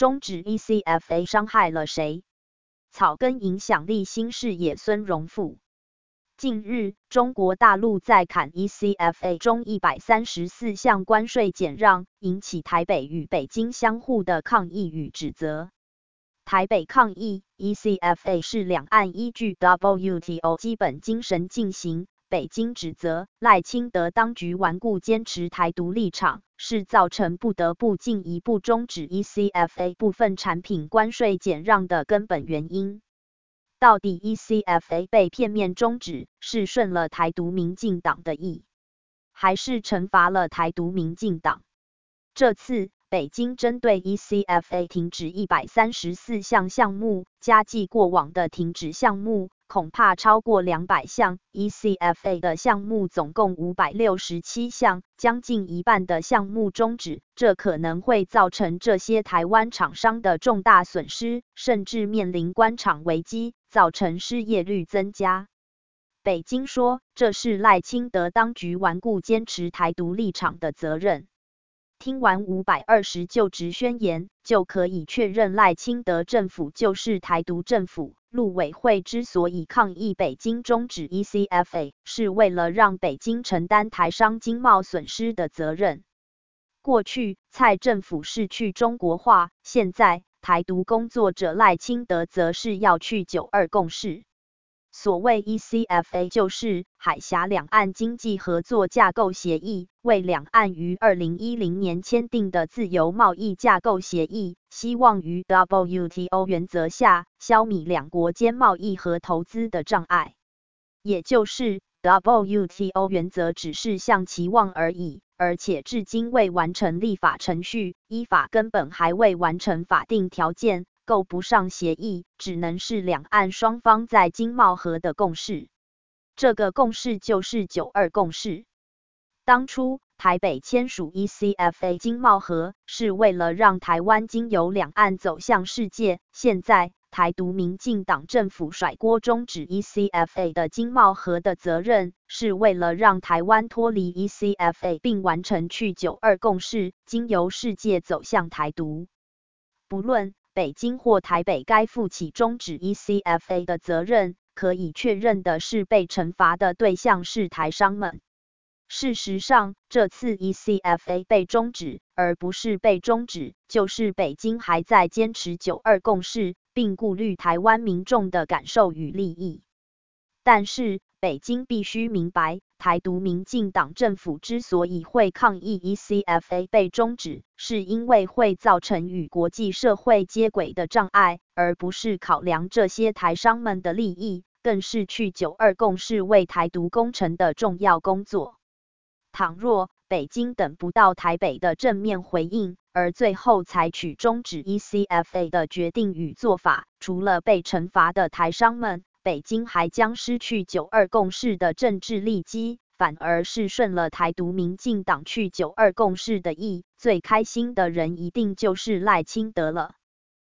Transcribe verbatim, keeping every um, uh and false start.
终止 E C F A 伤害了谁？草根影响力新视野孙荣富。近日，中国大陆在砍 E C F A 中一百三十四项关税减让，引起台北与北京相互的抗议与指责。台北抗议 E C F A 是两岸依据 W T O 基本精神进行，北京指责赖清德当局顽固坚持台独立场，是造成不得不进一步终止 E C F A 部分产品关税减让的根本原因。到底 E C F A 被片面终止，是顺了台独民进党的意，还是惩罚了台独民进党？这次北京针对 E C F A 停止一百三十四项项目，加计过往的停止项目恐怕超过两百项 ，E C F A 的项目总共五百六十七项，将近一半的项目终止，这可能会造成这些台湾厂商的重大损失，甚至面临关厂危机，造成失业率增加。北京说，这是赖清德当局顽固坚持台独立场的责任。听完五百二十就职宣言，就可以确认赖清德政府就是台独政府。陆委会之所以抗议北京终止 E C F A， 是为了让北京承担台商经贸损失的责任。过去，蔡政府是去中国化，现在台独工作者赖清德则是要去九二共识。所谓 E C F A 就是海峡两岸经济合作架构协议，为两岸于二零一零年签订的自由贸易架构协议，希望于 W T O 原则下消弭两国间贸易和投资的障碍。也就是 W T O 原则只是向期望而已，而且至今未完成立法程序，依法根本还未完成法定条件，够不上协议，只能是两岸双方在经贸核的共识。这个共识就是九二共识。当初台北签署 E C F A 经贸核，是为了让台湾经由两岸走向世界，现在台独民进党政府甩锅终止 E C F A 的经贸核的责任，是为了让台湾脱离 E C F A 并完成去九二共识，经由世界走向台独。不论北京或台北该负起终止 E C F A 的责任，可以确认的是被惩罚的对象是台商们。事实上，这次 E C F A 被终止，而不是被终止，就是北京还在坚持九二共识，并顾虑台湾民众的感受与利益。但是，北京必须明白，台独民进党政府之所以会抗议 E C F A 被终止，是因为会造成与国际社会接轨的障碍，而不是考量这些台商们的利益，更是去九二共识为台独工程的重要工作。倘若北京等不到台北的正面回应，而最后采取终止 E C F A 的决定与做法，除了被惩罚的台商们，北京还将失去九二共识的政治利基，反而是顺了台独民进党去九二共识的意，最开心的人一定就是赖清德了。